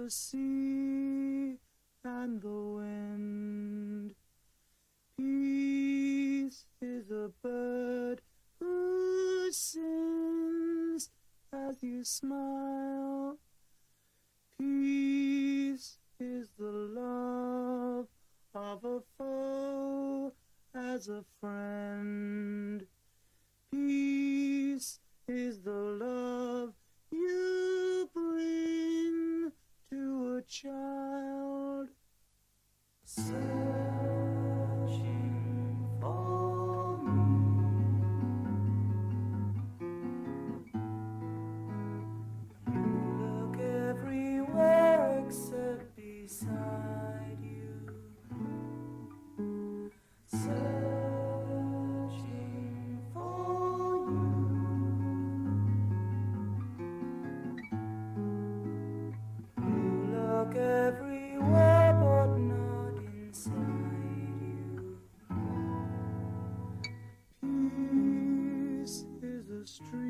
the sea and the wind. Peace is a bird who sings as you smile. Peace is the love of a foe as a friend. Peace is the love you bring to a child. Searching for me. You look everywhere except beside you. Searching for you. You look everywhere but not inside you. Peace is a street